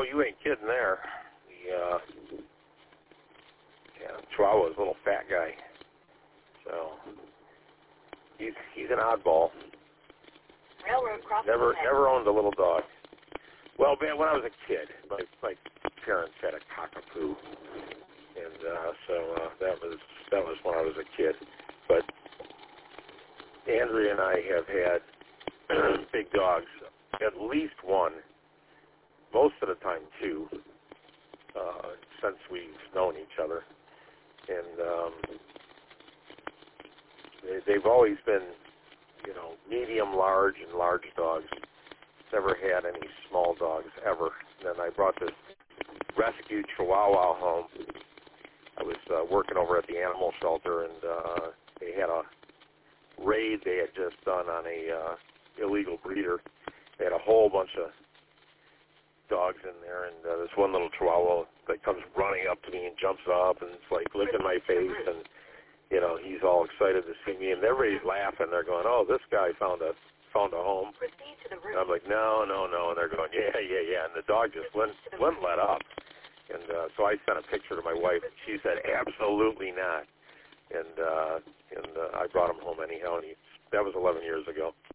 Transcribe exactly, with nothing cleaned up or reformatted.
oh, you ain't kidding there. The uh, yeah, Chihuahua's a little fat guy. So he's he's an oddball. Railroad crossing. Never never owned a little dog. Well, man, when I was a kid, my my parents had a cockapoo, and uh, so uh, that was that was when I was a kid. But Andrea and I have had big dogs, at least one, most of the time two, uh, since we've known each other, and um, they, they've always been, you know, medium, large, and large dogs. Never had any small dogs ever. And then I brought this rescue Chihuahua home. I was uh, working over at the animal shelter, and uh, they had a raid they had just done on a uh, illegal breeder. They had a whole bunch of dogs in there, and uh, this one little Chihuahua that comes running up to me and jumps up and it's like licking my face, and you know, he's all excited to see me, and everybody's laughing. They're going, "Oh, this guy found a found a home." Proceed to the room. And I'm like, "No, no, no," and they're going, "Yeah, yeah, yeah," and the dog just wouldn't wouldn't let up. And uh, so I sent a picture to my wife, and she said, "Absolutely not." And uh, and uh, I brought him home anyhow, and he, that was eleven years ago.